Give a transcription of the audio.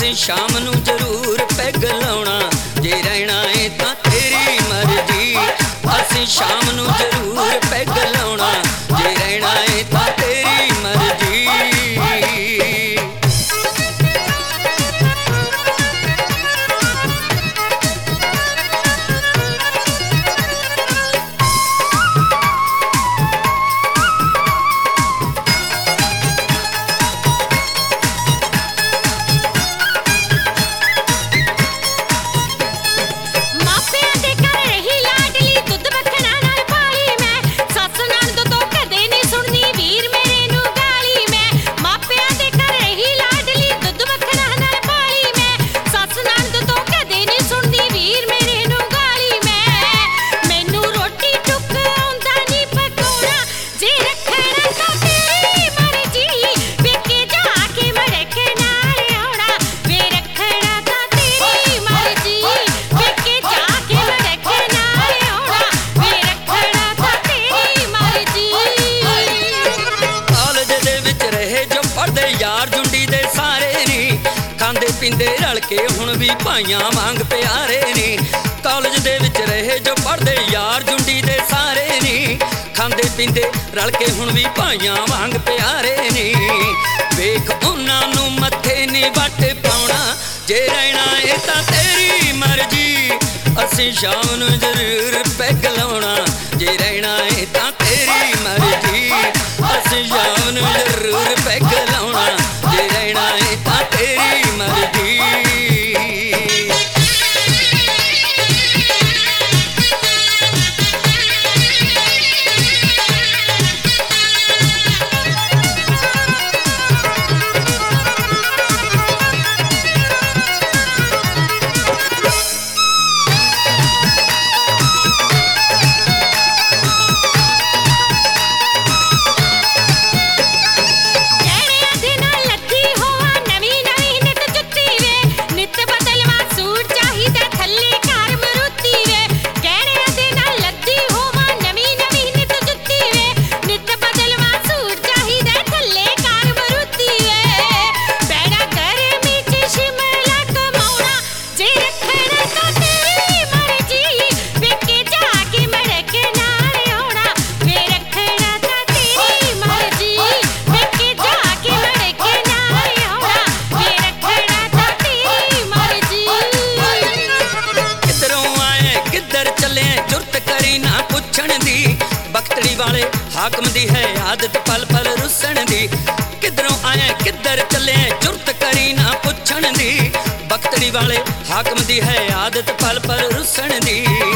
ਅਸੀਂ ਸ਼ਾਮ ਨੂੰ ਜ਼ਰੂਰ ਪੈਗ ਲਾਉਣਾ, ਜੇ ਰਹਿਣਾ ਏ ਤਾਂ ਤੇਰੀ ਮਰਜ਼ੀ। ਅਸੀਂ ਸ਼ਾਮ ਨੂੰ ਜ਼ਰੂਰ ਪੈਗ ਲਾਉਣਾ, ਜੇ ਰਹਿਣਾ ਏ ਤਾਂ ਤੇਰੀ ਮਰਜ਼ੀ। यार जुंडी दे सारे नी खांदे पींदे रल के हुण भी भाइयां वांग प्यारे नी। कॉलेज दे विच रहे जो पढ़दे यार जुंडी दे सारे नी खांदे पींदे रल के हुण भी भाइयां वांग प्यारे नी। वेख उन्हां नूं मत्थे नी वट पाउणा, जे रहना ए तां तेरी मर्जी। असीं शाम नूं जरूर पैग लाउणा, जे रहना ए तां तेरी मर्जी। असीं शाम नूं जरूर पैग लाउणा, जे रहना ए तां तेरी मर्जी। बख्तड़ी वाले हाकम दी है आदत पल पल रुसन दी। किधरों आए किधर चले जुर्त करी ना पुछण दी। बख्तड़ी वाले हाकम दी है आदत पल पल रुसन दी।